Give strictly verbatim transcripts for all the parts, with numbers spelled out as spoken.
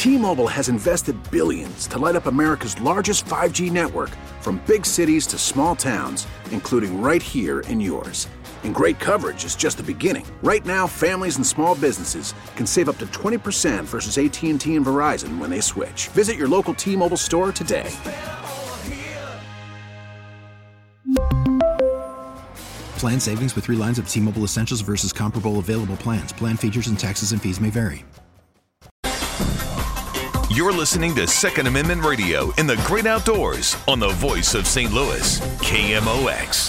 T-Mobile has invested billions to light up America's largest five G network, from big cities to small towns, including right here in yours. And great coverage is just the beginning. Right now, families and small businesses can save up to twenty percent versus A T and T and Verizon when they switch. Visit your local T-Mobile store today. Plan savings with three lines of T-Mobile Essentials versus comparable available plans. Plan features and taxes and fees may vary. You're listening to Second Amendment Radio in the great outdoors on the voice of Saint Louis, K M O X.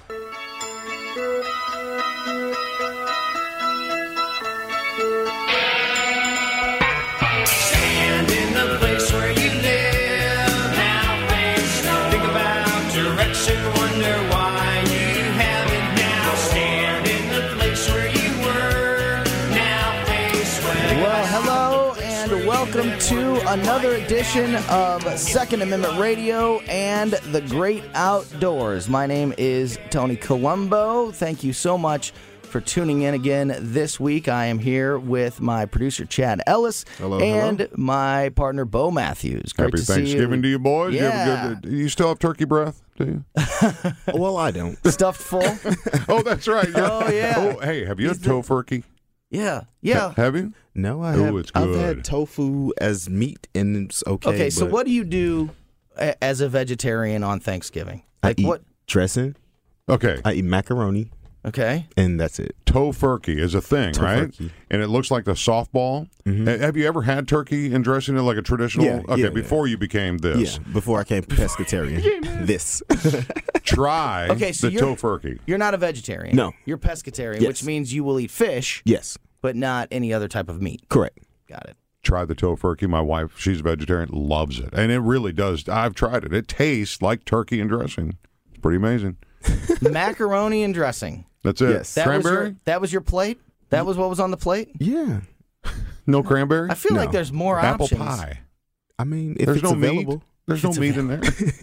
Stand in the place where you live, now face no. Think about direction, wonder why you have it now. Stand in the place where you were, now face where. Well, hello and welcome to another edition of Second Amendment Radio and the Great Outdoors. My name is Tony Colombo. Thank you so much for tuning in again this week. I am here with my producer, Chad Ellis, hello, and hello. my partner, Bo Matthews. Great Happy to Thanksgiving see you. to you, boys. Yeah. You, have a good, you still have turkey breath, do you? Well, I don't. Stuffed full? Oh, that's right. You're, Oh, yeah. Oh, hey, have you had tofurkey? Yeah. Yeah. Ha- have you? No, I Ooh, have. it's I've good. had tofu as meat, and it's okay. Okay, so but what do you do a- as a vegetarian on Thanksgiving? I Like eat what? dressing. Okay. I eat macaroni, Okay. and that's it. Tofurkey is a thing, right? Tofurkey. And it looks like the softball. Mhm. Ha- Have you ever had turkey and dressing it like a traditional? Yeah, okay, yeah, before you became this. Yeah, before I came pescatarian. This. Try Okay, so the you're- tofurkey. You're not a vegetarian. No. You're pescatarian, Yes. which means you will eat fish, Yes, but not any other type of meat. correct. Got it. Try the tofurkey. My wife, she's a vegetarian, loves it. And it really does. I've tried it. It tastes like turkey and dressing. It's pretty amazing. Macaroni and dressing. That's it. Yes. That was Cranberry? your, that was your plate? That was what was on the plate? Yeah. No cranberry? I feel No. like there's more Apple options. pie. I mean, if There's it's no available. meat. There's no It's meat in there.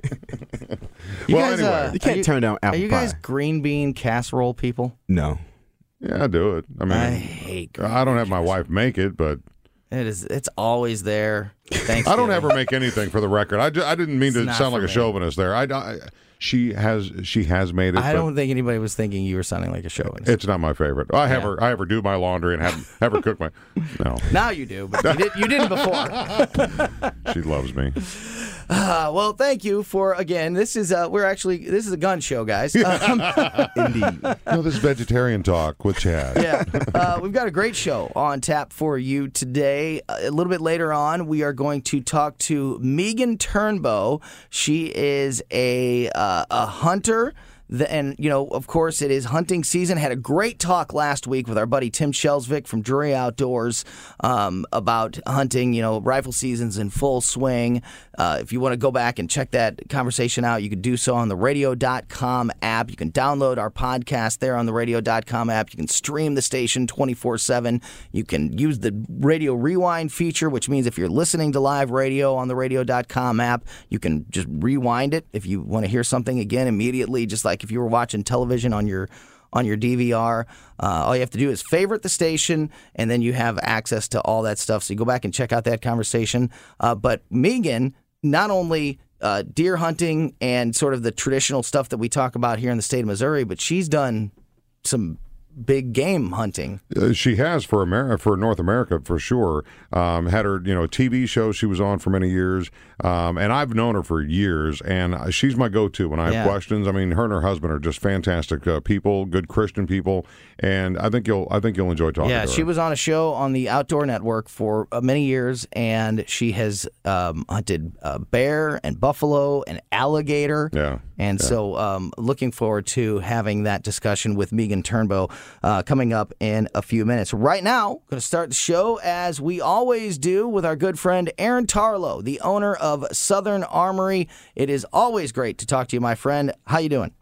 You well, guys, anyway. uh, You can't Are you- turn down apple Are you pie. guys green bean casserole people? No. Yeah, I do it. I mean, I I, hate green don't have my wife make it, but It is. It's always there. Thanks. I don't have her make anything for the record. I, ju- I didn't mean It's to not sound for like a me. chauvinist there. I, I- she has she has made it. I but don't think anybody was thinking you were sounding like a chauvinist. It's not my favorite. I have Yeah. her. I have her do my laundry and have have her cook my. No, Now you do, but you, did, you didn't before. she loves me. Uh, well, thank you for again. This is uh, we're actually this is a gun show, guys. Um, Indeed. No, this is vegetarian talk with Chad. yeah, uh, we've got a great show on tap for you today. A little bit later on, we are going to talk to Megan Turnbow. She is a uh, a hunter. The, and, you know, of course, it is hunting season. Had a great talk last week with our buddy Tim Shelsvik from Drury Outdoors um, about hunting. You know, rifle season's in full swing. Uh, if you want to go back and check that conversation out, you can do so on the radio dot com app. You can download our podcast there on the radio dot com app. You can stream the station twenty-four seven. You can use the radio rewind feature, which means if you're listening to live radio on the radio dot com app, you can just rewind it if you want to hear something again immediately, just like if you were watching television on your on your D V R. Uh, all you have to do is favorite the station, and then you have access to all that stuff. So you go back and check out that conversation. Uh, but Megan, not only uh, deer hunting and sort of the traditional stuff that we talk about here in the state of Missouri, but she's done some big game hunting. Uh, she has for America, for North America, for sure. Um, had her, you know, T V show she was on for many years, um, and I've known her for years, and she's my go-to when I have Yeah. questions. I mean, her and her husband are just fantastic uh, people, good Christian people, and I think you'll, I think you'll enjoy talking. Yeah, to her. she was on a show on the Outdoor Network for uh, many years, and she has um, hunted uh, bear and buffalo and alligator. Yeah. And so um, looking forward to having that discussion with Megan Turnbow uh, coming up in a few minutes. Right now, going to start the show as we always do with our good friend Aaron Tarlow, the owner of Southern Armory. It is always great to talk to you, my friend. How you doing?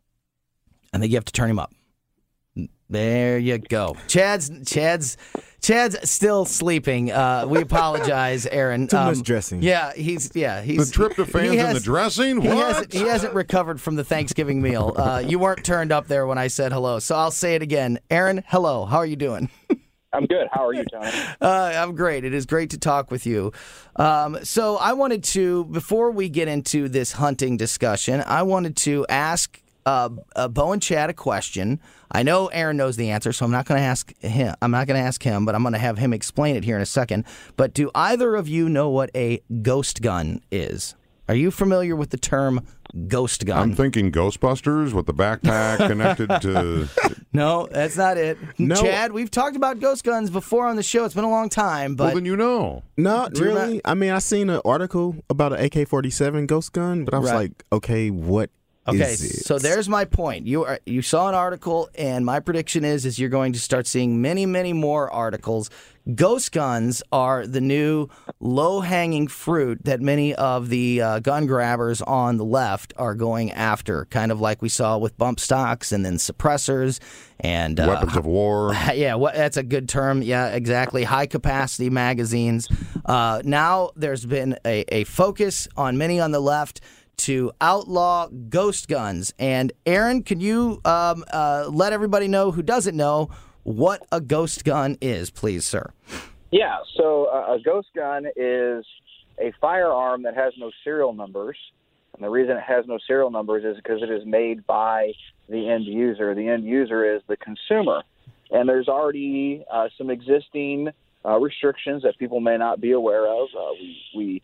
I think you have to turn him up. There you go. Chad's Chad's Chad's still sleeping. Uh, we apologize, Aaron. Too much dressing. Yeah, he's yeah he's the tryptophan's he in has- the dressing. He What? hasn't, he hasn't recovered from the Thanksgiving meal. Uh, you weren't turned up there when I said hello, so I'll say it again. Aaron, hello. How are you doing? I'm good. How are you, Tony? Uh, I'm great. It is great to talk with you. Um, so I wanted to, before we get into this hunting discussion, I wanted to ask uh, uh, Bo and Chad a question. I know Aaron knows the answer, so I'm not going to ask him. I'm not going to ask him, but I'm going to have him explain it here in a second. But do either of you know what a ghost gun is? Are you familiar with the term ghost gun? I'm thinking Ghostbusters with the backpack connected to... No, that's not it. No. Chad, we've talked about ghost guns before on the show. It's been a long time, but Well, then you know. Not Do you really. not- I mean, I seen an article about an A K forty-seven ghost gun, but I was Right. like, okay, what Okay, is it? so there's my point. You are you saw an article, and my prediction is is you're going to start seeing many, many more articles. Ghost guns are the new low-hanging fruit that many of the uh, gun grabbers on the left are going after, kind of like we saw with bump stocks and then suppressors and uh, Weapons of war. Yeah, what, that's a good term. Yeah, exactly. High-capacity magazines. Uh, now there's been a, a focus on many on the left to outlaw ghost guns. And Aaron, can you um, uh, let everybody know who doesn't know what a ghost gun is, please, sir? Yeah, so uh, a ghost gun is a firearm that has no serial numbers. And the reason it has no serial numbers is because it is made by the end user. The end user is the consumer. And there's already uh, some existing uh, restrictions that people may not be aware of. Uh, we, we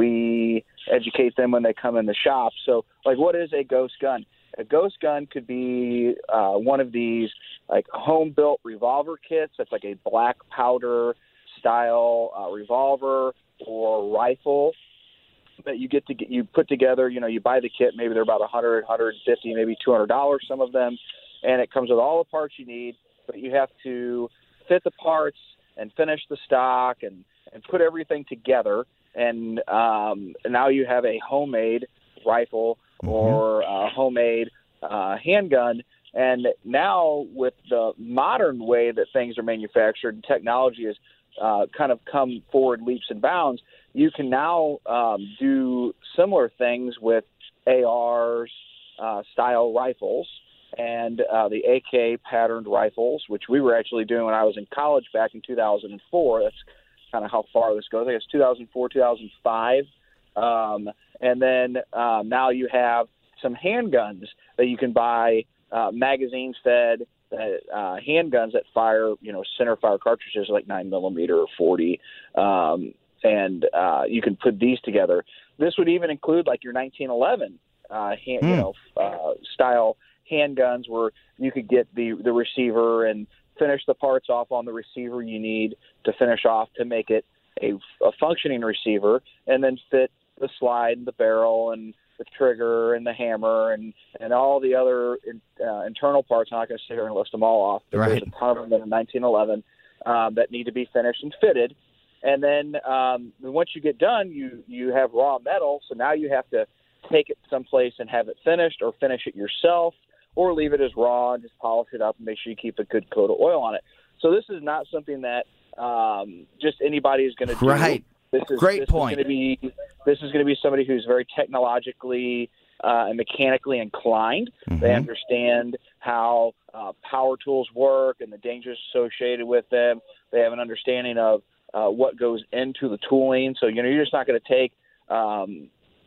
we educate them when they come in the shop. So, like, what is a ghost gun? A ghost gun could be uh, one of these, like, home-built revolver kits. That's like a black powder style uh, revolver or rifle that you get to get, you put together. You know, you buy the kit. Maybe they're about one hundred, one hundred fifty, maybe two hundred dollars, some of them, and it comes with all the parts you need. But you have to fit the parts and finish the stock and, and put everything together. And um, now you have a homemade rifle or a homemade uh, handgun. And now with the modern way that things are manufactured, technology has uh, kind of come forward leaps and bounds. You can now um, do similar things with A Rs uh, style rifles and uh, the A K patterned rifles, which we were actually doing when I was in college back in two thousand four. That's kind of how far this goes. I guess two thousand four, two thousand five. Um, and then um, now you have some handguns that you can buy, uh, magazines fed uh, handguns that fire, you know, center fire cartridges like nine millimeter or forty. Um, and uh, you can put these together. This would even include like your nineteen eleven uh, hand, mm. you know, uh, style handguns where you could get the, the receiver and finish the parts off on the receiver you need to finish off to make it a, a functioning receiver, and then fit the slide and the barrel and the trigger and the hammer and, and all the other uh, internal parts. I'm not going to sit here and list them all off. But right. There's a ton of them in nineteen eleven um, that need to be finished and fitted. And then um, once you get done, you, you have raw metal, so now you have to take it someplace and have it finished or finish it yourself, or leave it as raw and just polish it up and make sure you keep a good coat of oil on it. So this is not something that um, just anybody is going to do. Right. This is, Great this point. Is gonna be, this is going to be somebody who's very technologically uh, and mechanically inclined. Mm-hmm. They understand how uh, power tools work and the dangers associated with them. They have an understanding of uh, what goes into the tooling. So, you know, you're just not going to take um,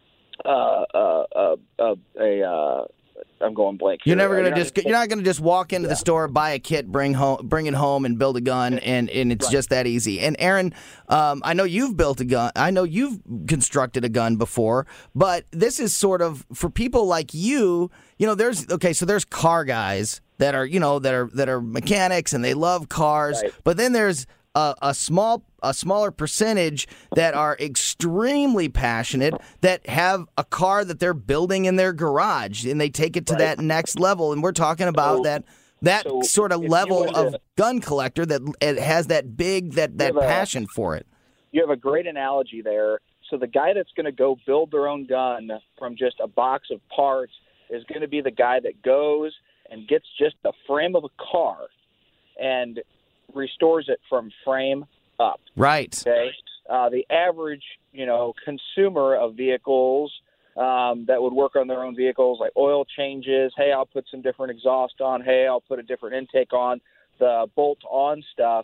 uh, uh, uh, uh, a uh, I'm going blank. You're here. never gonna You're just not you're not gonna just walk into Yeah. the store, buy a kit, bring home, bring it home, and build a gun, and, and it's Right. just that easy. And Aaron, um, I know you've built a gun. I know you've constructed a gun before, but this is sort of for people like you. You know, there's okay, so there's car guys that are you know that are that are mechanics and they love cars, Right. but then there's a, a small a smaller percentage that are extremely passionate that have a car that they're building in their garage and they take it to Right. that next level, and we're talking about So- that that so sort of if you level were to- of gun collector that it has that big that that have a- passion for it. You have a great analogy there. So the guy that's going to go build their own gun from just a box of parts is going to be the guy that goes and gets just the frame of a car and restores it from frame up. Right. Okay, uh, the average, you know, consumer of vehicles um, that would work on their own vehicles, like oil changes. Hey, I'll put some different exhaust on. Hey, I'll put a different intake on. The bolt-on stuff.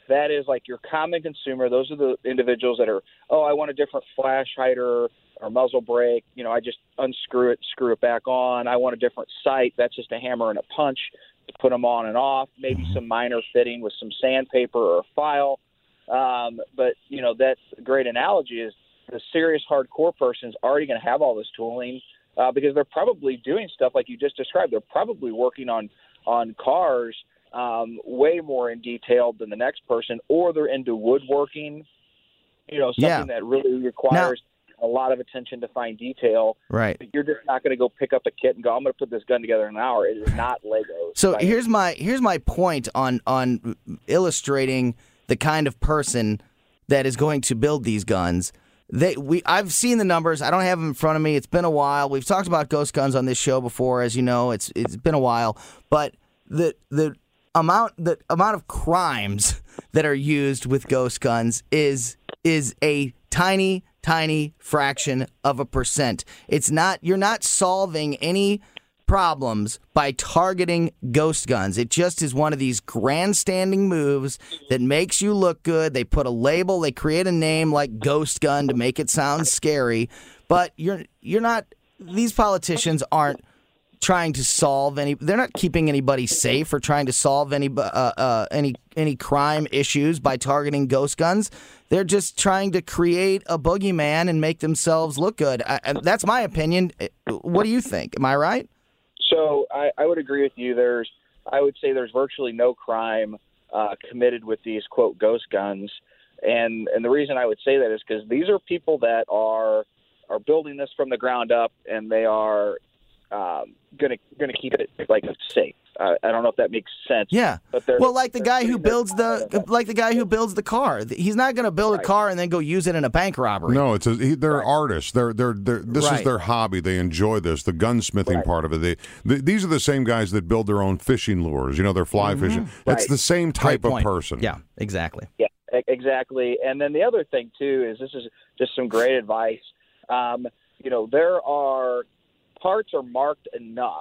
that is like your common consumer. Those are the individuals that are, oh, I want a different flash hider or muzzle brake. You know, I just unscrew it, screw it back on. I want a different sight. That's just a hammer and a punch to put them on and off. Maybe some minor fitting with some sandpaper or a file. Um, but, you know, that's a great analogy is the serious hardcore person is already going to have all this tooling uh, because they're probably doing stuff like you just described. They're probably working on, on cars um, way more in detail than the next person, or they're into woodworking, you know, something Yeah. that really requires now, a lot of attention to fine detail. Right. You're just not going to go pick up a kit and go, I'm going to put this gun together in an hour. It is not Legos. So Right. here's my here's my point on on illustrating the kind of person that is going to build these guns. They we I've seen the numbers. I don't have them in front of me. It's been a while. We've talked about ghost guns on this show before, as you know. It's it's been a while, but the the amount the amount of crimes that are used with ghost guns is is a tiny tiny fraction of a percent. It's not you're not solving any problems by targeting ghost guns. It just is one of these grandstanding moves that makes you look good. They put a label, they create a name like ghost gun to make it sound scary, but you're you're not these politicians aren't trying to solve any they're not keeping anybody safe or trying to solve any uh, uh, any any crime issues by targeting ghost guns. They're just trying to create a boogeyman and make themselves look good. I, and that's my opinion. What do you think? Am I right? So I, I would agree with you. There's, I would say there's virtually no crime uh, committed with these, quote, ghost guns. And and the reason I would say that is because these are people that are are building this from the ground up, and they are um, gonna gonna keep it like safe. Uh, I don't know if that makes sense. Yeah. But they're- well, like the they're guy who putting their builds the time in. like the guy who builds the car. He's not going to build a Right. car and then go use it in a bank robbery. No, it's a, he, they're artists. They're they're, they're this Right. is their hobby. They enjoy this, the gunsmithing Right. part of it. They, they these are the same guys that build their own fishing lures. You know, they're fly fishing. It's Right. the same Mm-hmm. Great type of point. person. Yeah, exactly. Yeah, e- exactly. And then the other thing too is this is just some great advice. Um, you know, there are parts are marked enough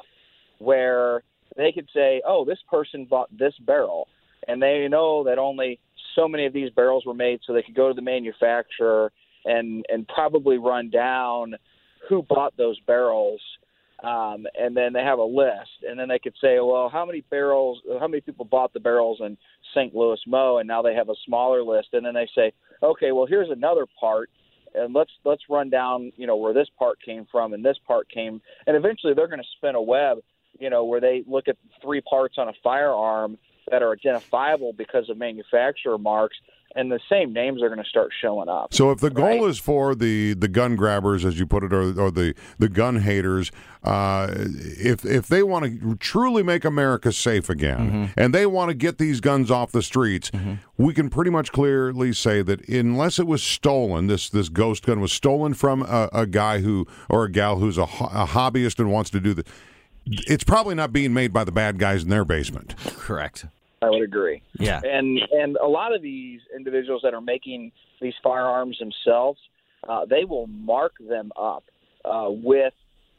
where they could say, "Oh, this person bought this barrel," and they know that only so many of these barrels were made, so they could go to the manufacturer and and probably run down who bought those barrels. Um, and then they have a list, and then they could say, well, how many barrels, how many people bought the barrels in Saint Louis Mo, and now they have a smaller list, and then they say, okay, well, here's another part, and let's let's run down, you know, where this part came from, and this part came, and eventually they're going to spin a web, you know, where they look at three parts on a firearm that are identifiable because of manufacturer marks, and the same names are going to start showing up. So if the goal Right. is for the, the gun grabbers, as you put it, or, or the, the gun haters, uh, if if they want to truly make America safe again, Mm-hmm. and they want to get these guns off the streets, we can pretty much clearly say that unless it was stolen, this this ghost gun was stolen from a, a guy who or a gal who's a, ho- a hobbyist and wants to do the, it's probably not being made by the bad guys in their basement. Correct. I would agree. Yeah. And and a lot of these individuals that are making these firearms themselves, uh, they will mark them up uh, with.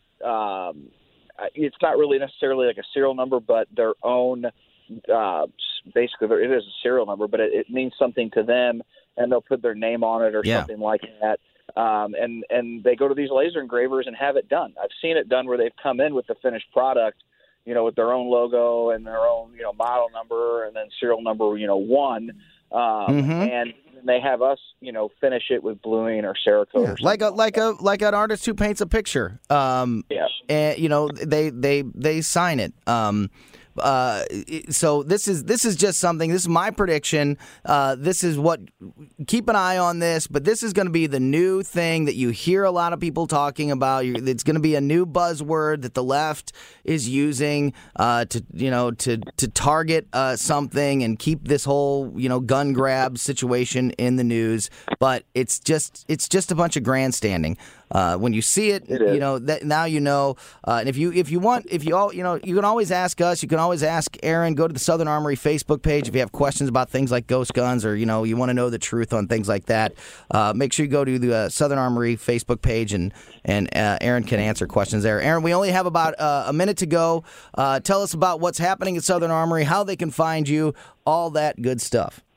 Um, it's not really necessarily like a serial number, but their own. Uh, basically, it is a serial number, but it, it means something to them, and they'll put their name on it or Yeah. something like that. Um, and and they go to these laser engravers and have it done. I've seen it done where they've come in with the finished product, you know, with their own logo and their own, you know, model number and then serial number, you know, one. Um, Mhm. And they have us, you know, finish it with bluing or Cerakote or something. Like a like a like an artist who paints a picture. Um, Yeah. and you know they they they sign it. Um, uh, so this is this is just something. This is my prediction. Uh, this is what. Keep an eye on this, but this is going to be the new thing that you hear a lot of people talking about. You- It's going to be a new buzzword that the left is using uh, to you know to to target uh, something and keep this whole you know gun grab situation in the news. But it's just it's just a bunch of grandstanding. Uh, when you see it, It is. you know that now you know. Uh, and if you if you want if you all you know you can always ask us. You can always ask Aaron. Go to the Southern Armory Facebook page if you have questions about things like ghost guns or you know you want to know the truth on things like that. Uh, make sure you go to the uh, Southern Armory Facebook page and and uh, Aaron can answer questions there. Aaron, we only have about uh, a minute to go. Uh, tell us about what's happening at Southern Armory, how they can find you, all that good stuff.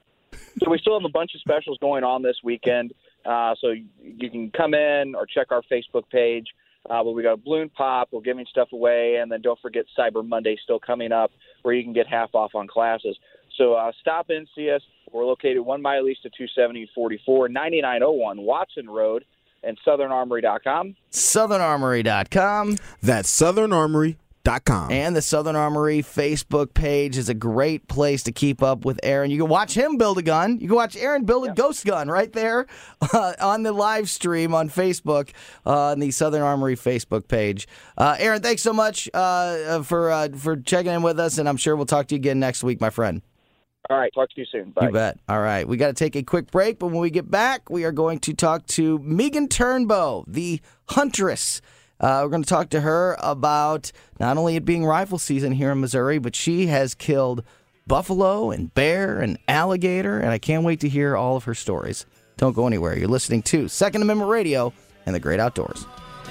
So we still have a bunch of specials going on this weekend. Uh, so you can come in or check our Facebook page. Uh, but we got a balloon pop. We're giving stuff away. And then don't forget Cyber Monday still coming up where you can get half off on classes. So uh, stop in, see us. We're located one mile east of two seventy forty-four, ninety-nine oh one Watson Road, and southern armory dot com. southern armory dot com. That's southern armory dot com. And the Southern Armory Facebook page is a great place to keep up with Aaron. You can watch him build a gun. You can watch Aaron build a yeah. ghost gun right there uh, on the live stream on Facebook uh, on the Southern Armory Facebook page. Uh, Aaron, thanks so much uh, for uh, for checking in with us, and I'm sure we'll talk to you again next week, my friend. All right, talk to you soon. Bye. You bet. All right, we got to take a quick break, but when we get back, we are going to talk to Megan Turnbow, the huntress. Uh, we're going to talk to her about not only it being rifle season here in Missouri, but she has killed buffalo and bear and alligator, and I can't wait to hear all of her stories. Don't go anywhere. You're listening to Second Amendment Radio and the Great Outdoors.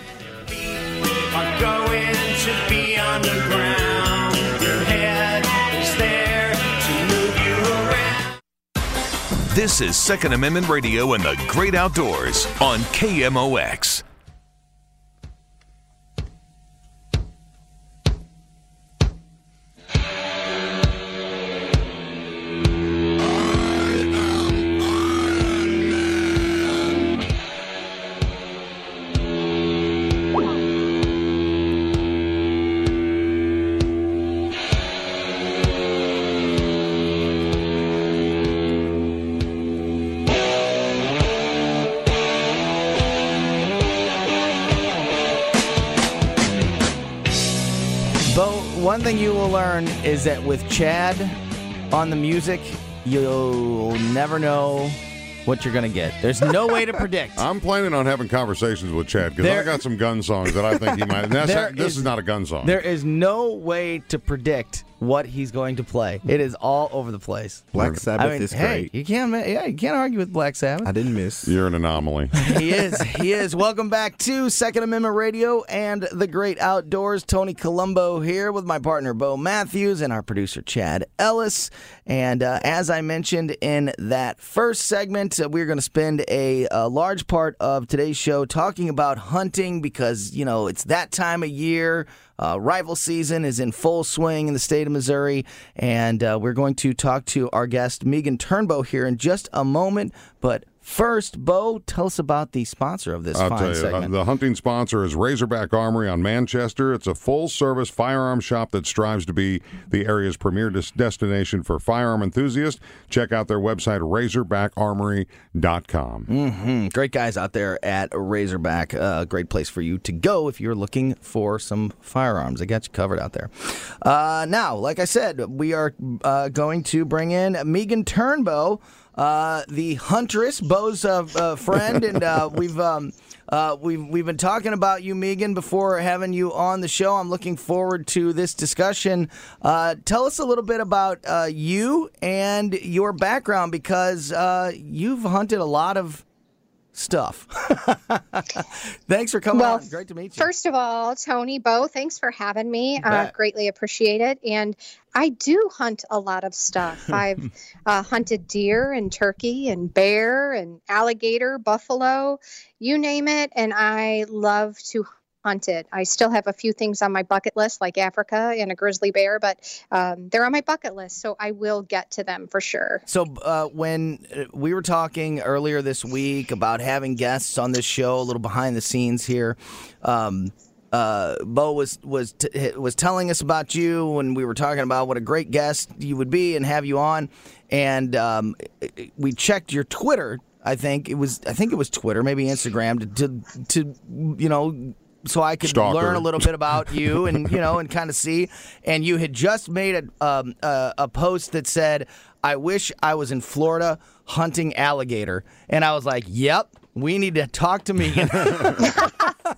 Are going to be underground. Your head is there to move you around. This is Second Amendment Radio and the Great Outdoors on K M O X. One thing you will learn is that with Chad on the music, you'll never know what you're going to get. There's no way to predict. I'm planning on having conversations with Chad because I got some gun songs that I think he might. That's not, this is, is not a gun song. There is no way to predict what he's going to play. It is all over the place. Black Sabbath I mean, is hey, great. You can't, yeah, you can't argue with Black Sabbath. I didn't miss. You're an anomaly. He is. He is. Welcome back to Second Amendment Radio and the Great Outdoors. Tony Colombo here with my partner Bo Matthews and our producer Chad Ellis. And uh, as I mentioned in that first segment, uh, we're going to spend a, a large part of today's show talking about hunting because, you know, it's that time of year. Uh, rifle season is in full swing in the state of Missouri, and uh, we're going to talk to our guest, Megan Turnbow, here in just a moment. But first, Bo, tell us about the sponsor of this I'll fine tell you, segment. Uh, the hunting sponsor is Razorback Armory on Manchester. It's a full-service firearm shop that strives to be the area's premier des- destination for firearm enthusiasts. Check out their website, razorback armory dot com. Mm-hmm. Great guys out there at Razorback. A uh, great place for you to go if you're looking for some firearms. They got you covered out there. Uh, now, like I said, we are uh, going to bring in Megan Turnbow, Uh, the huntress, Bo's uh, uh, friend, and uh, we've um, uh, we've we've been talking about you, Megan, before having you on the show. I'm looking forward to this discussion. Uh, tell us a little bit about uh, you and your background, because uh, you've hunted a lot of stuff. Thanks for coming well, on. Great to meet you. First of all, Tony, Bo, thanks for having me. Uh, greatly appreciate it. And I do hunt a lot of stuff. I've uh, hunted deer and turkey and bear and alligator, buffalo, you name it. And I love to hunt it. I still have a few things on my bucket list, like Africa and a grizzly bear, but um, they're on my bucket list, so I will get to them for sure. So uh, when we were talking earlier this week about having guests on this show, a little behind the scenes here, um, uh, Bo was was t- was telling us about you when we were talking about what a great guest you would be and have you on, and um, we checked your Twitter. I think it was I think it was Twitter, maybe Instagram, to to, to you know. So I could Stalker. learn a little bit about you and, you know, and kind of see. And you had just made a, um, a a post that said, I wish I was in Florida hunting alligator. And I was like, yep, we need to talk to Megan.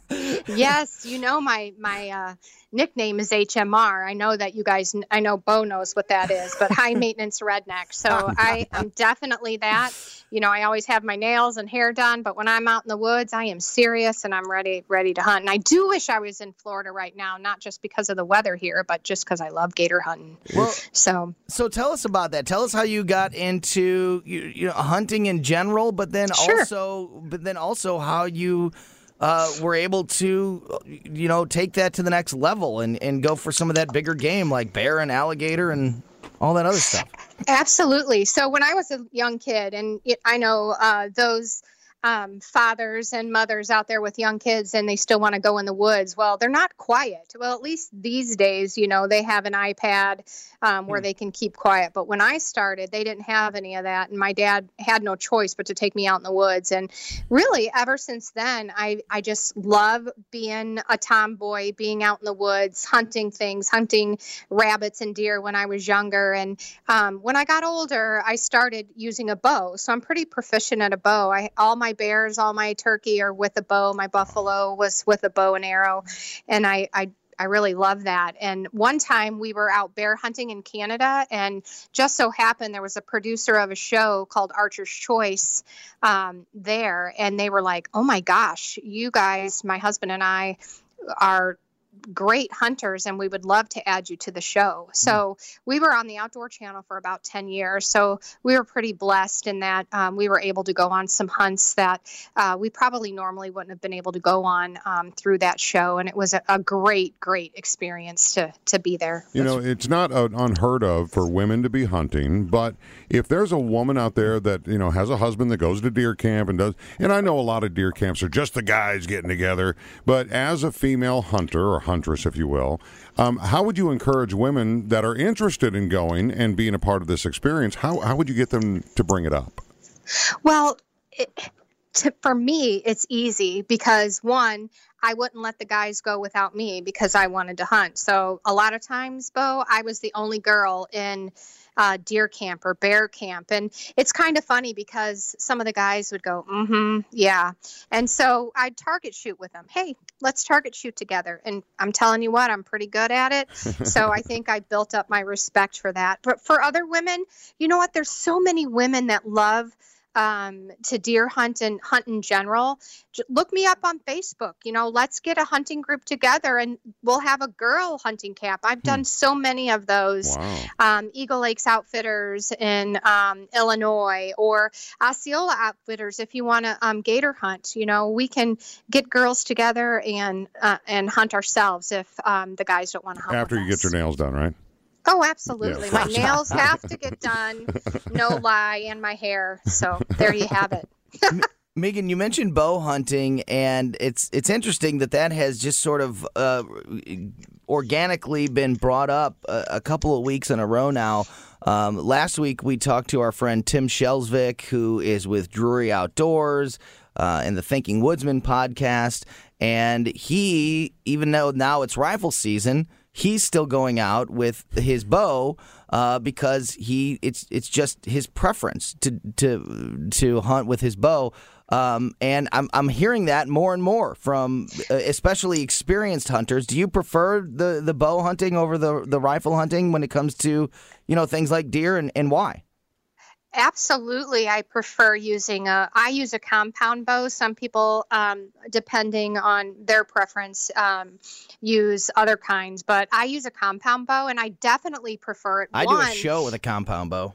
Yes, you know my my uh, nickname is H M R. I know that you guys. I know Bo knows what that is, but high maintenance redneck. So I am definitely that. You know, I always have my nails and hair done, but when I'm out in the woods, I am serious and I'm ready ready to hunt. And I do wish I was in Florida right now, not just because of the weather here, but just because I love gator hunting. Well, so so tell us about that. Tell us how you got into you, you know hunting in general, but then Sure. also but then also how you uh, were able to you know take that to the next level and, and go for some of that bigger game like bear and alligator and all that other stuff. Absolutely. So when I was a young kid, and it, I know uh, those um, fathers and mothers out there with young kids and they still want to go in the woods, well, they're not quiet. Well, at least these days, you know, they have an iPad um, where mm. they can keep quiet. But when I started, they didn't have any of that. And my dad had no choice but to take me out in the woods. And really, ever since then, I, I just love being a tomboy, being out in the woods, hunting things, hunting rabbits and deer when I was younger. And um, when I got older, I started using a bow. So I'm pretty proficient at a bow. I all my bears, all my turkey are with a bow. My buffalo was with a bow and arrow. And I, I I really love that. And one time we were out bear hunting in Canada, and just so happened there was a producer of a show called Archer's Choice um, there. And they were like, oh my gosh, you guys, my husband and I are great hunters and we would love to add you to the show. So we were on the Outdoor Channel for about ten years. So we were pretty blessed in that um, we were able to go on some hunts that uh, we probably normally wouldn't have been able to go on um, through that show. And it was a, a great, great experience to, to be there. You know, it's not uh, unheard of for women to be hunting, but if there's a woman out there that, you know, has a husband that goes to deer camp and does, and I know a lot of deer camps are just the guys getting together, but as a female hunter or huntress, if you will, um, how would you encourage women that are interested in going and being a part of this experience? How how would you get them to bring it up? Well, it, to, for me, it's easy because, one, I wouldn't let the guys go without me because I wanted to hunt. So a lot of times, Bo, I was the only girl in uh, deer camp or bear camp. And it's kind of funny because some of the guys would go, mm-hmm, yeah. And so I'd target shoot with them. Hey, let's target shoot together. And I'm telling you what, I'm pretty good at it. So I think I built up my respect for that. But for other women, you know what? There's so many women that love um, to deer hunt and hunt in general. J- look me up on Facebook. You know, let's get a hunting group together and we'll have a girl hunting camp. I've done hmm. so many of those. Wow. Um, Eagle Lakes Outfitters in um, Illinois or Osceola Outfitters. If you want to um, gator hunt, you know, we can get girls together and uh, and hunt ourselves if um, the guys don't want to hunt. After with you us. get your nails done, right? Oh, absolutely. Yeah. My nails have to get done, no lie, and my hair. So there you have it. Megan, you mentioned bow hunting, and it's it's interesting that that has just sort of uh, organically been brought up a, a couple of weeks in a row now. Um, last week, we talked to our friend Tim Shelsvik, who is with Drury Outdoors uh, and the Thinking Woodsman podcast, and he, even though now it's rifle season, he's still going out with his bow uh, because he it's it's just his preference to to to hunt with his bow. Um, and I'm I'm hearing that more and more from uh, especially experienced hunters. Do you prefer the, the bow hunting over the the rifle hunting when it comes to, you know, things like deer, and, and why? Absolutely. I prefer using a, I use a compound bow. Some people, um, depending on their preference, um, use other kinds, but I use a compound bow and I definitely prefer it. I One, do a show with a compound bow.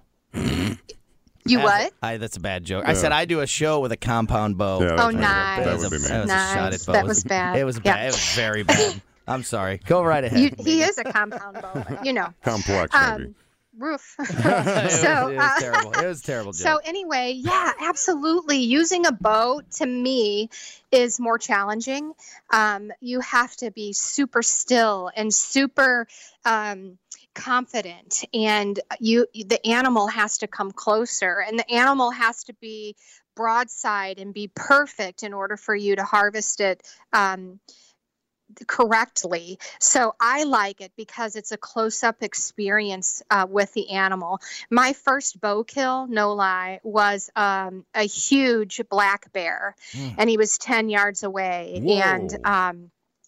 You what? I, that's a bad joke. Yeah. I said I do a show with a compound bow. Yeah, Oh, that's- nice. That was would be a- me. that was Nice. a shot at both. That was bad. It was Yeah. bad. It was very bad. I'm sorry. Go right ahead. You, he is a compound bow, but, you know. Complex, maybe. Um, roof. it, was, so, it was uh, terrible. It was a terrible joke. So anyway, yeah, absolutely. Using a bow to me is more challenging. Um, you have to be super still and super um, confident, and you the animal has to come closer, and the animal has to be broadside and be perfect in order for you to harvest it Um, correctly. So I like it because it's a close-up experience uh, with the animal. My first bow kill, no lie, was um, a huge black bear, Mm. and he was ten yards away. Whoa. And um,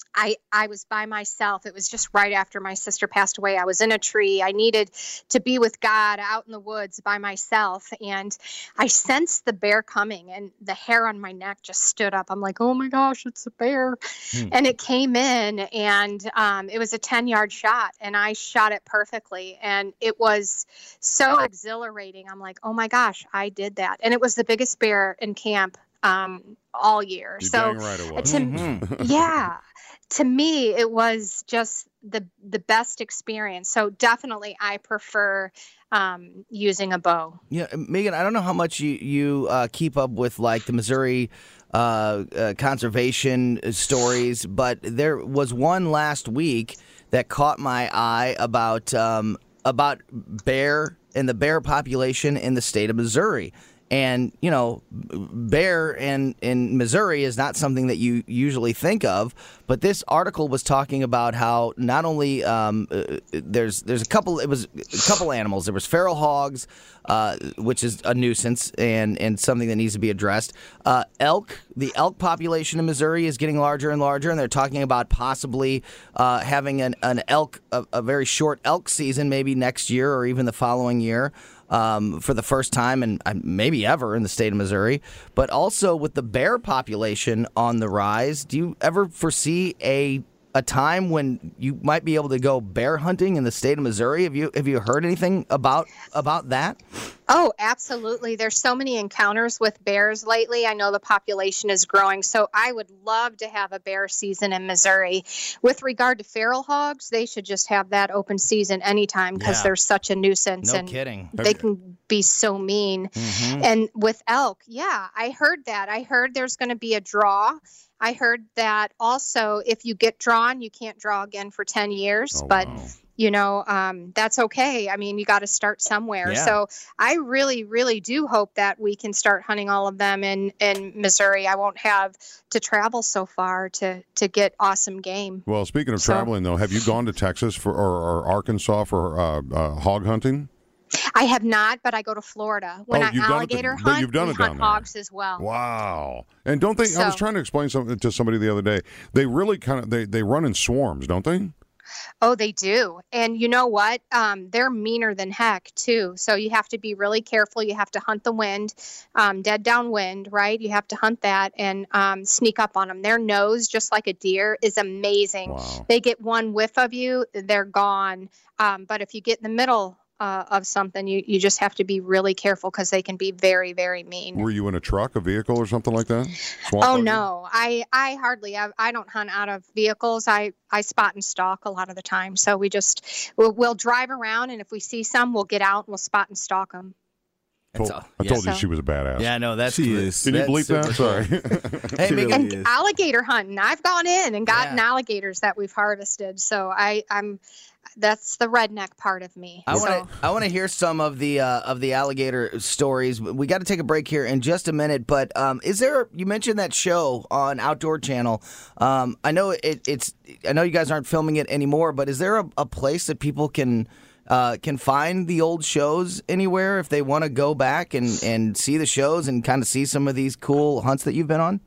I, I was by myself. It was just right after my sister passed away. I was in a tree. I needed to be with God out in the woods by myself. And I sensed the bear coming, and the hair on my neck just stood up. I'm like, oh my gosh, it's a bear. Hmm. And it came in, and um, it was a ten yard shot, and I shot it perfectly. And it was so exhilarating. I'm like, oh my gosh, I did that. And it was the biggest bear in camp um, all year. You're so right it was. To, Mm-hmm. yeah. To me, it was just the the best experience. So definitely, I prefer um, using a bow. Yeah, Megan, I don't know how much you you uh, keep up with like the Missouri uh, uh, conservation stories, but there was one last week that caught my eye about um, about bear and the bear population in the state of Missouri. And, you know, bear in, in Missouri is not something that you usually think of. But this article was talking about how not only um, uh, there's there's a couple it was a couple animals. There was feral hogs, uh, which is a nuisance and, and something that needs to be addressed. Uh, elk, the elk population in Missouri is getting larger and larger. And they're talking about possibly uh, having an, an elk, a, a very short elk season, maybe next year or even the following year. Um, for the first time and uh, maybe ever in the state of Missouri, but also with the bear population on the rise. Do you ever foresee a a time when you might be able to go bear hunting in the state of Missouri? Have you have you heard anything about about that? Oh, absolutely. There's so many encounters with bears lately. I know the population is growing, so I would love to have a bear season in Missouri. With regard to feral hogs, they should just have that open season anytime because Yeah. they're such a nuisance. No and kidding. They can be so mean. Mhm. And with elk, yeah, I heard that. I heard there's going to be a draw. I heard that also if you get drawn, you can't draw again for ten years. Oh, but wow. you know, um, that's okay. I mean, you got to start somewhere. Yeah. So I really, really do hope that we can start hunting all of them in, in Missouri. I won't have to travel so far to, to get awesome game. Well, speaking of So- traveling, though, have you gone to Texas for or, or Arkansas for uh, uh, hog hunting? I have not, but I go to Florida. When Oh, I you've done it alligator th- but hunt, you've done we it down hunt there. hogs as well. Wow! And don't they? I was So- trying to explain something to somebody the other day. They really kind of they they run in swarms, don't they? Oh, they do. And you know what? Um, they're meaner than heck, too. So you have to be really careful. You have to hunt the wind, um, dead downwind, right? You have to hunt that and um, sneak up on them. Their nose, just like a deer, is amazing. Wow. They get one whiff of you, they're gone. Um, but if you get in the middle uh, of something, you, you just have to be really careful because they can be very, very mean. Were you in a truck, a vehicle, or something like that? Swamp Oh buggy? no, I I hardly I, I don't hunt out of vehicles. I I spot and stalk a lot of the time. So we just we'll, we'll drive around, and if we see some, we'll get out and we'll spot and stalk them. Told- That's all- I told yeah. you she was a badass. Yeah, no, that's She is. Did you that's bleep that? super Sorry. cool. Hey, She Megan, really And is. alligator hunting, I've gone in and gotten Yeah. alligators that we've harvested. So I I'm that's the redneck part of me. I So- want to I want to hear some of the uh, of the alligator stories. We got to take a break here in just a minute, but um, is there? You mentioned that show on Outdoor Channel. Um, I know it, it's. I know you guys aren't filming it anymore, but is there a, a place that people can uh, can find the old shows anywhere if they want to go back and, and see the shows and kind of see some of these cool hunts that you've been on?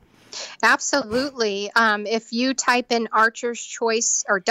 Absolutely. Um, if you type in Archer's Choice or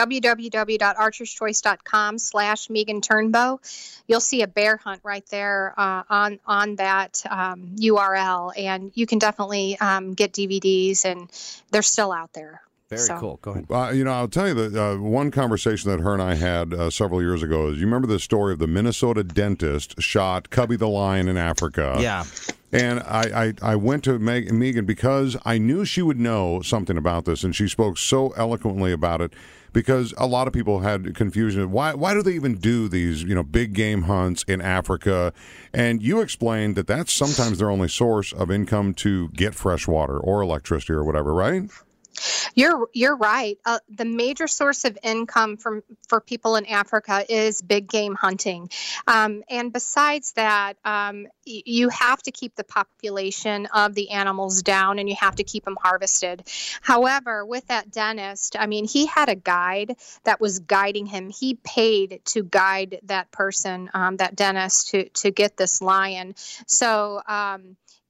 www.archerschoice.com slash Megan Turnbow, you'll see a bear hunt right there uh, on on that um, U R L, and you can definitely um, get D V Ds, and they're still out there. Very So- cool. Go ahead. Uh, you know, I'll tell you that uh, one conversation that her and I had uh, several years ago is you remember the story of the Minnesota dentist shot Cubby the lion in Africa. Yeah. And I, I, I went to Meg, Megan because I knew she would know something about this, and she spoke so eloquently about it because a lot of people had confusion. Why why do they even do these, you know, big game hunts in Africa? And you explained that that's sometimes their only source of income to get fresh water or electricity or whatever, right? You're you're right. Uh, the major source of income from for people in Africa is big game hunting, um, and besides that, um, y- you have to keep the population of the animals down, and you have to keep them harvested. However, with that dentist, I mean, he had a guide that was guiding him. He paid to guide that person, um, that dentist, to to get this lion. So. Um,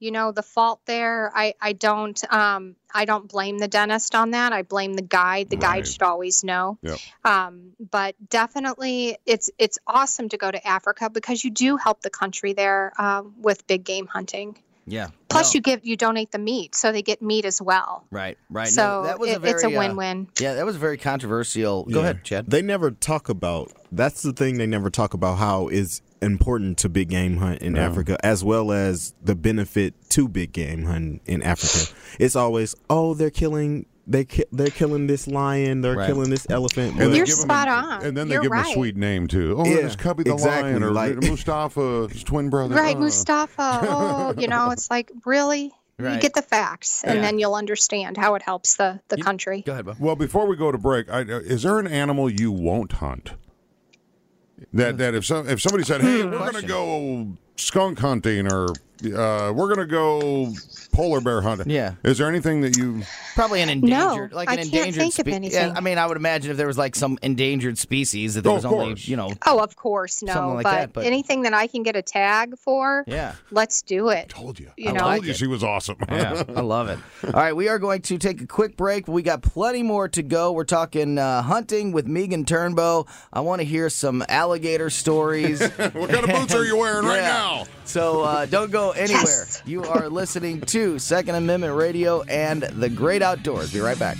you know, the fault there. I, I don't um, I don't blame the dentist on that. I blame the guide. The Right. guide should always know. Yep. Um, but definitely, it's it's awesome to go to Africa because you do help the country there um, with big game hunting. Yeah. Plus, No. you give you donate the meat, so they get meat as well. Right, right. So No, that was a it- it's very, a uh, win-win. yeah, that was very controversial. Go Yeah. ahead, Chad. They never talk about. That's the thing they never talk about. How is important to big game hunt in Yeah. Africa, as well as the benefit to big game hunting in Africa. It's always, oh, they're killing. They ki- they're killing this lion. They're Right. killing this elephant. And they You're give him spot a- on. And then they You're give him a right. sweet name, too. Oh, Yeah, it's Cubby the exactly, Lion or like- Mustafa, his twin brother. Right, Oh. Mustafa. Oh, you know, it's like, really? Right. You get the facts, and Yeah. then you'll understand how it helps the, the You- country. Go ahead, Bo. Well, before we go to break, I, uh, is there an animal you won't hunt? That that if some if somebody said, "Hey, we're going to Question. go skunk hunting," or uh, "We're going to go polar bear hunting," Yeah. is there anything that you? Probably an endangered, No, like I an can't endangered think of spe- anything. Yeah, I mean, I would imagine if there was like some endangered species that there Oh, was of only, course. you know, Oh, of course, no. Something like but, that, but- anything that I can get a tag for, yeah. let's do it. Told you. You I know? told like you it. she was awesome. Yeah, I love it. All right, we are going to take a quick break. We got plenty more to go. We're talking uh, hunting with Megan Turnbow. I want to hear some alligator stories. What kind of boots are you wearing right Yeah. now? So uh, don't go anywhere. Yes. You are listening to Second Amendment Radio and the Great Outdoors. Be right back.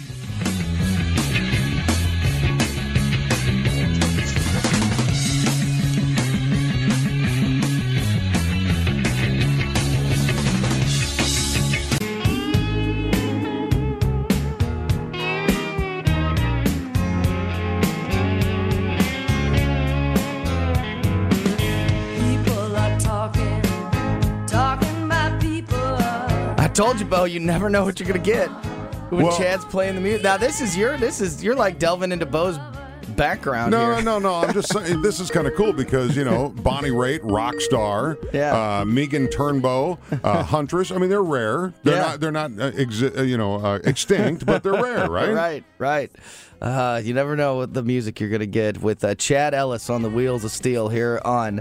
People are talking, talking about people. I told you, Bo, you never know what you're gonna get when Well- Chad's playing the music. Now this is your, this is you're like delving into Bo's background No, here. no, no. I'm just saying this is kind of cool because you know Bonnie Raitt, rock star, Yeah. uh, Megan Turnbow, uh, huntress. I mean, they're rare. They're Yeah. not. They're not. Uh, exi- uh, you know, uh, extinct, but they're rare, right? Right, right. Uh, you never know what the music you're going to get with uh, Chad Ellis on the Wheels of Steel here on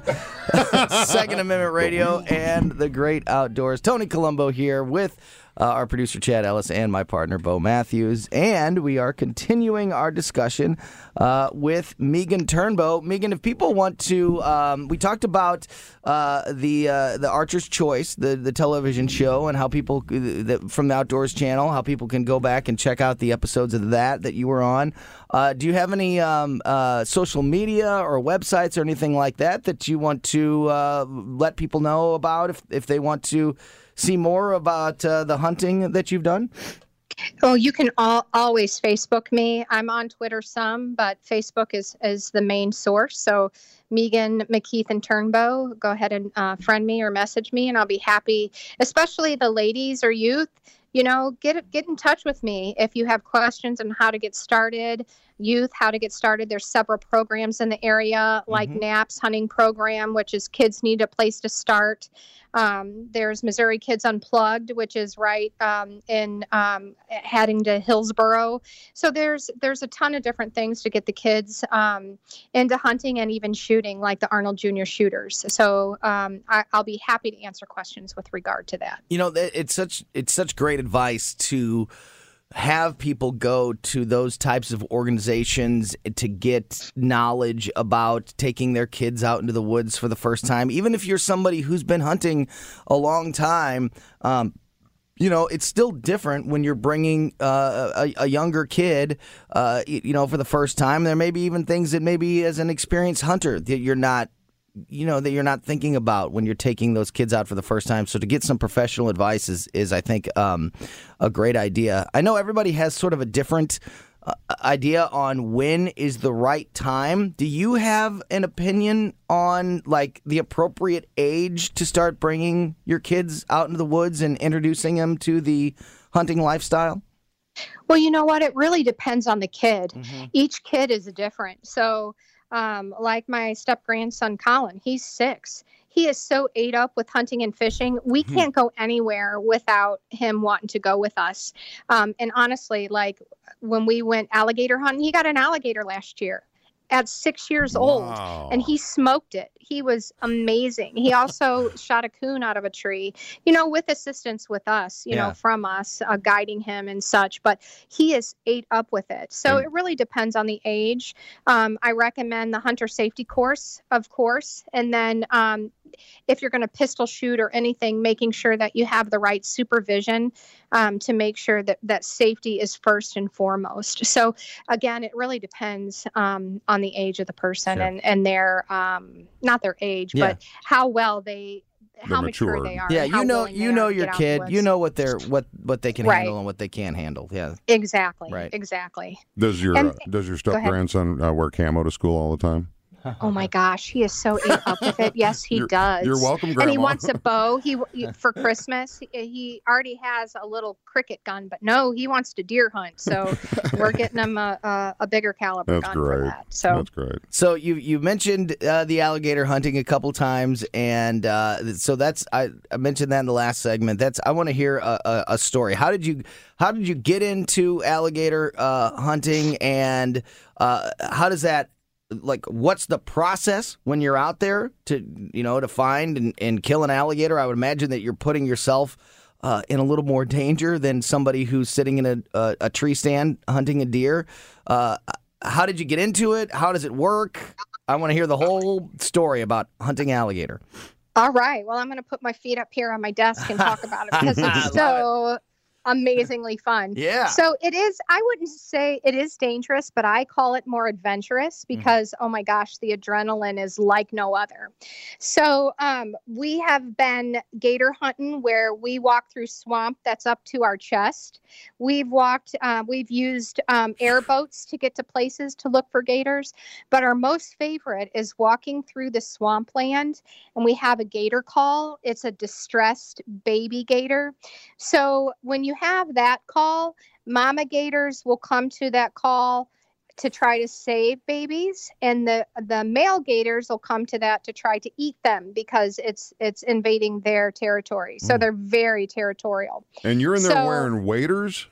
Second Amendment Radio and the Great Outdoors. Tony Colombo here with uh, our producer Chad Ellis and my partner Bo Matthews. And we are continuing our discussion uh, with Megan Turnbow. Megan, if people want to, um, we talked about uh, the uh, the Archer's Choice, the, the television show, and how people the, from the Outdoors Channel, how people can go back and check out the episodes of that that you were on. Uh, do you have any um, uh, social media or websites or anything like that that you want to uh, let people know about if, if they want to see more about uh, the hunting that you've done? Oh, you can all, always Facebook me. I'm on Twitter some, but Facebook is, is the main source. So Megan McKeith and Turnbow, go ahead and uh, friend me or message me, and I'll be happy, especially the ladies or youth. You know, get get in touch with me if you have questions on how to get started, youth, how to get started. There's several programs in the area, like Mhm. NAPS hunting program, which is kids need a place to start. Um, there's Missouri Kids Unplugged, which is right um, in um, heading to Hillsboro. So there's there's a ton of different things to get the kids um, into hunting and even shooting, like the Arnold Junior Shooters. So um, I, I'll be happy to answer questions with regard to that. You know, th- it's such it's such great advice to have people go to those types of organizations to get knowledge about taking their kids out into the woods for the first time. Even if you're somebody who's been hunting a long time, um, you know, it's still different when you're bringing uh, a, a younger kid, uh, y- you know, for the first time. There may be even things that maybe as an experienced hunter that you're not you know, that you're not thinking about when you're taking those kids out for the first time. So to get some professional advice is, is I think, um, a great idea. I know everybody has sort of a different uh, idea on when is the right time. Do you have an opinion on, like, the appropriate age to start bringing your kids out into the woods and introducing them to the hunting lifestyle? Well, you know what? It really depends on the kid. Mm-hmm. Each kid is different. So, um, like my step grandson, Colin, he's six. He is so ate up with hunting and fishing. We Mm-hmm. can't go anywhere without him wanting to go with us. Um, and honestly, like when we went alligator hunting, he got an alligator last year. at six years old, Wow. and he smoked it. He was amazing. He also shot a coon out of a tree, you know, with assistance with us, you Yeah. know, from us, uh, guiding him and such. But he is ate up with it. So And- it really depends on the age. Um, I recommend the hunter safety course, of course, and then um, if you're going to pistol shoot or anything, making sure that you have the right supervision um, to make sure that that safety is first and foremost. So again, it really depends um, on the age of the person Sure. and and their um, not their age, Yeah. but how well they how mature mature. they are. Yeah, and how you know, willing you they know are to your get out in the kid. woods. You know what they're what what they can Right. handle and what they can't handle. Yeah. Exactly. Right. Exactly. Does your And- uh, does your Go step ahead. grandson uh, wear camo to school all the time? Oh my gosh, he is so ate up with it. Yes, he You're- does. you're welcome, And he Grandma. wants a bow. He for Christmas. He, he already has a little cricket gun, but no, he wants to deer hunt. So we're getting him a a, a bigger caliber That's gun for great. that. So That's great. So you you mentioned uh, the alligator hunting a couple times, and uh, so that's I, I mentioned that in the last segment. That's I want to hear a, a, a story. How did you how did you get into alligator uh, hunting, and uh, how does that like what's the process when you're out there to you know to find and, and kill an alligator? I would imagine that you're putting yourself uh, in a little more danger than somebody who's sitting in a a, a tree stand hunting a deer. Uh, how did you get into it? How does it work? I want to hear the whole story about hunting alligator. all right. Well, I'm going to put my feet up here on my desk and talk about it because I love it's so amazingly fun. Yeah. So it is, I wouldn't say it is dangerous, but I call it more adventurous because, oh my gosh, the adrenaline is like no other. So um, we have been gator hunting where we walk through swamp that's up to our chest. We've walked, uh, we've used um, airboats to get to places to look for gators, but our most favorite is walking through the swampland, and we have a gator call. It's a distressed baby gator. So when you have that call, mama gators will come to that call to try to save babies, and the the male gators will come to that to try to eat them because it's it's invading their territory. So they're very territorial. And you're in there So- wearing waders?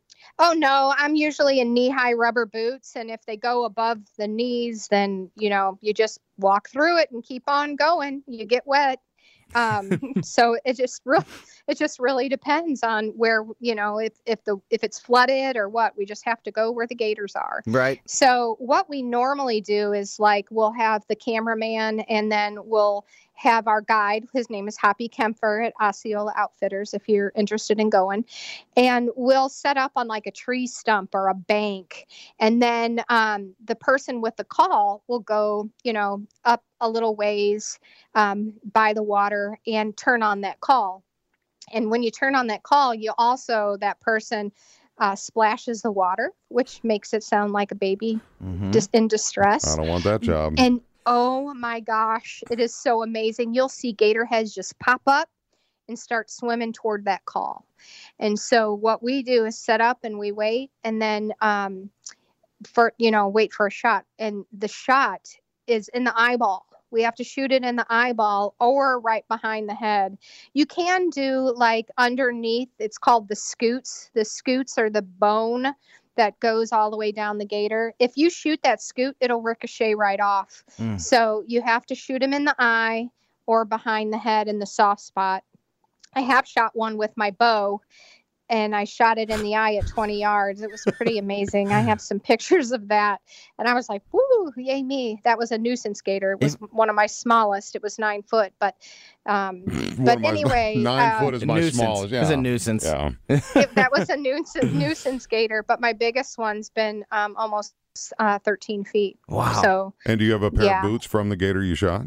Oh no, I'm usually in knee-high rubber boots, and if they go above the knees, then you know you just walk through it and keep on going. You get wet. Um, so it just really, it just really depends on where, you know, if, if the, if it's flooded or what, we just have to go where the gators are. Right. So what we normally do is like, we'll have the cameraman and then we'll have our guide. His name is Hoppy Kempfer at Osceola Outfitters, if you're interested in going. And we'll set up on like a tree stump or a bank. And then um, the person with the call will go, you know, up a little ways um, by the water and turn on that call. And when you turn on that call, you also, that person uh, splashes the water, which makes it sound like a baby Mhm. just in distress. I don't want that job. And oh my gosh, it is so amazing. You'll see gator heads just pop up and start swimming toward that call. And so what we do is set up and we wait, and then um, for, you know, wait for a shot. And the shot is in the eyeball. We have to shoot it in the eyeball or right behind the head. You can do like underneath, it's called the scoots. The scoots are the bone that goes all the way down the gator. If you shoot that scoot, it'll ricochet right off. Mm. So you have to shoot him in the eye or behind the head in the soft spot. I have shot one with my bow, and I shot it in the eye at twenty yards. It was pretty amazing. I have some pictures of that. And I was like, woo, yay me. That was a nuisance gator. It was one of my smallest. It was nine foot. But um, One but of my- anyway. nine uh, foot is A my nuisance. smallest. Yeah. It's a nuisance. Yeah. it, that was a nuisance, nuisance gator. But my biggest one's been um, almost uh, thirteen feet. Wow. So And do you have a pair Yeah. of boots from the gator you shot?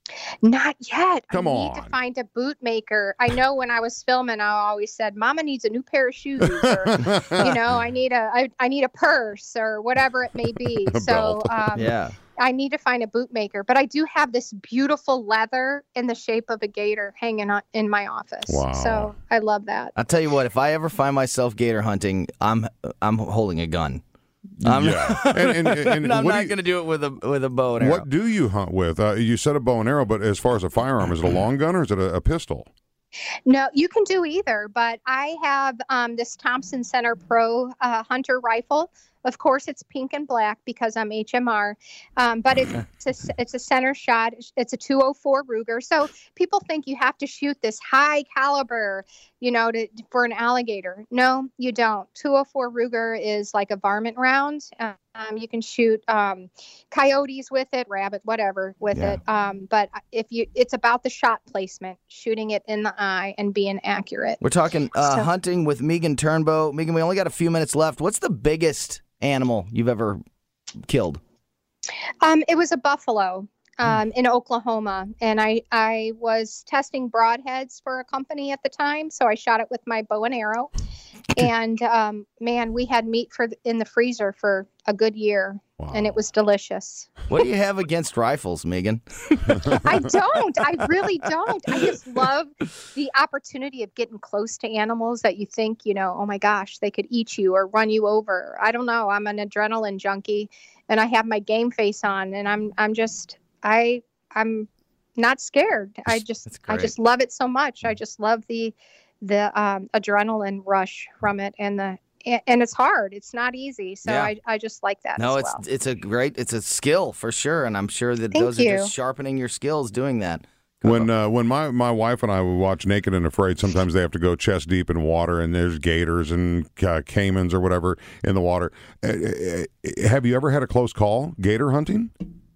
not yet. Come I need on. to find a boot maker. I know when I was filming, I always said, "Mama needs a new pair of shoes," or you know, I need a, I, I need a purse or whatever it may be. A so belt. um, Yeah. I need to find a boot maker. But I do have this beautiful leather in the shape of a gator hanging on in my office. Wow. So I love that. I'll tell you what, if I ever find myself gator hunting, I'm I'm holding a gun. I'm, Yeah. And- and- and I'm what do not you- going to do it with a with a bow and arrow. What do you hunt with? Uh, you said a bow and arrow, but as far as a firearm, is it a long gun or is it a, a pistol? No, you can do either, but I have um, this Thompson Center Pro uh, Hunter rifle. Of course, it's pink and black because I'm H M R, um, but it's it's a, it's a center shot. It's a two oh four Ruger. So people think you have to shoot this high caliber, you know, to, for an alligator. No, you don't. two oh four Ruger is like a varmint round. Um, you can shoot um, coyotes with it, rabbit, whatever with Yeah. it. Um, but if you, it's about the shot placement, shooting it in the eye and being accurate. We're talking uh, So- hunting with Megan Turnbow. Megan, we only got a few minutes left. What's the biggest animal you've ever killed? Um, it was a buffalo um, in Oklahoma, and I I was testing broadheads for a company at the time, so I shot it with my bow and arrow. And um, man, we had meat for in the freezer for a good year, and it was delicious. What do you have against rifles, Megan? I don't. I really don't. I just love the opportunity of getting close to animals that you think, you know, oh my gosh, they could eat you or run you over. I don't know. I'm an adrenaline junkie, and I have my game face on, and I'm I'm just I I'm not scared. I just I great. just love it so much. I just love the the um, adrenaline rush from it, and the and, and it's hard. It's not easy. So Yeah. I, I just like that. No, as it's well. it's a great it's a skill for sure, and I'm sure that Thank those are you. just sharpening your skills doing that. When uh, when my, my wife and I would watch Naked and Afraid, sometimes they have to go chest deep in water, and there's gators and uh, caimans or whatever in the water. Uh, uh, have you ever had a close call gator hunting?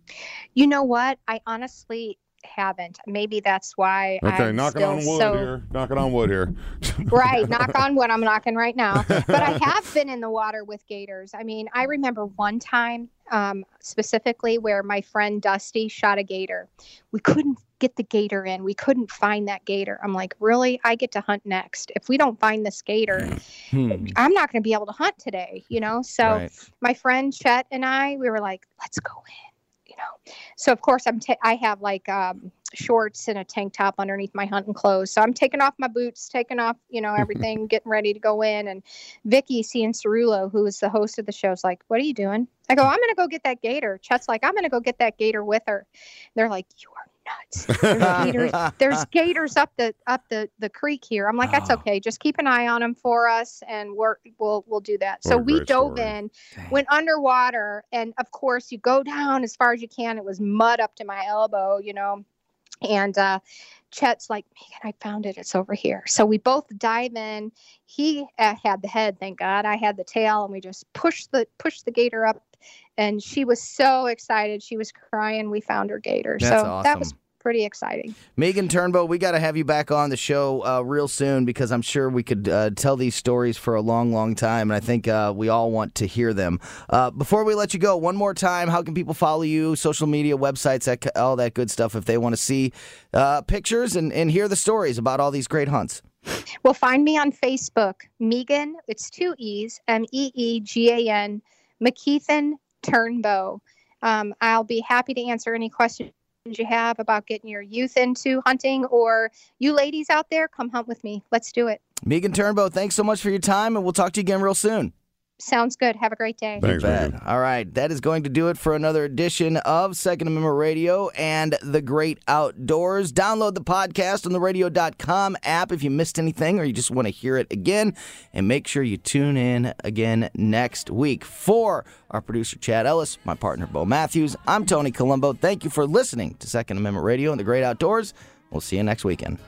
You know what? I honestly haven't. Maybe that's why. Okay, I'm knocking still on wood so, here. Knocking on wood here. Right, knock on wood. I'm knocking right now. But I have been in the water with gators. I mean, I remember one time um, specifically where my friend Dusty shot a gator. We couldn't get the gator in. We couldn't find that gator. I'm like, really? I get to hunt next. If we don't find this gator, Hmm. I'm not going to be able to hunt today, you know? So Right. my friend Chet and I, we were like, let's go in. You know, so of course I'm. Ta- I have like um, shorts and a tank top underneath my hunting clothes. So I'm taking off my boots, taking off, you know, everything, getting ready to go in. And Vicky Ciancerulo, who is the host of the show, is like, "What are you doing?" I go, "I'm going to go get that gator." Chet's like, "I'm going to go get that gator with her." They're like, "You are nuts. There's gators, there's gators up the up the, the creek here." I'm like, "That's okay. Just keep an eye on them for us, and we're, we'll we'll do that." What So a we great dove story. in, went underwater, and of course you go down as far as you can. It was mud up to my elbow, you know, and uh, Chet's like, "Megan, I found it. It's over here." So we both dive in. He uh, had the head, thank God. I had the tail, and we just pushed the pushed the gator up. And she was so excited. She was crying. We found her gator. That's so that was awesome. pretty exciting. Megan Turnbow, we got to have you back on the show uh, real soon because I'm sure we could uh, tell these stories for a long, long time, and I think uh, we all want to hear them. Uh, before we let you go, one more time, how can people follow you, social media, websites, that, all that good stuff if they want to see uh, pictures and, and hear the stories about all these great hunts? Well, find me on Facebook, Megan. It's two E's, M E E G A N, McKeithen Turnbow. Um, I'll be happy to answer any questions you have about getting your youth into hunting, or you ladies out there, come hunt with me. Let's do it. Megan Turnbow, thanks so much for your time, and we'll talk to you again real soon. Sounds good. Have a great day. Thanks, Bad. Megan. All right, that is going to do it for another edition of Second Amendment Radio and the Great Outdoors. Download the podcast on the radio dot com app if you missed anything or you just want to hear it again. And make sure you tune in again next week. For our producer, Chad Ellis, my partner, Bo Matthews, I'm Tony Colombo. Thank you for listening to Second Amendment Radio and the Great Outdoors. We'll see you next weekend.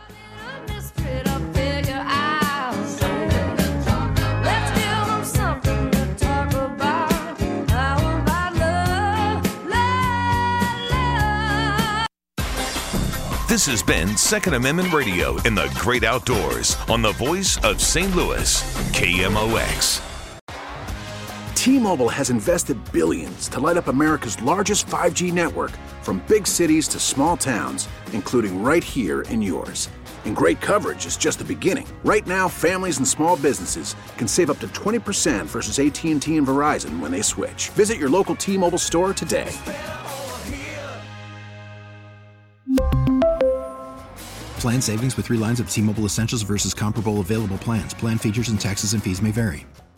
This has been Second Amendment Radio in the Great Outdoors on the voice of Saint Louis, K M O X. T-Mobile has invested billions to light up America's largest five G network, from big cities to small towns, including right here in yours. And great coverage is just the beginning. Right now, families and small businesses can save up to twenty percent versus A T and T and Verizon when they switch. Visit your local T-Mobile store today. Plan savings with three lines of T-Mobile Essentials versus comparable available plans. Plan features and taxes and fees may vary.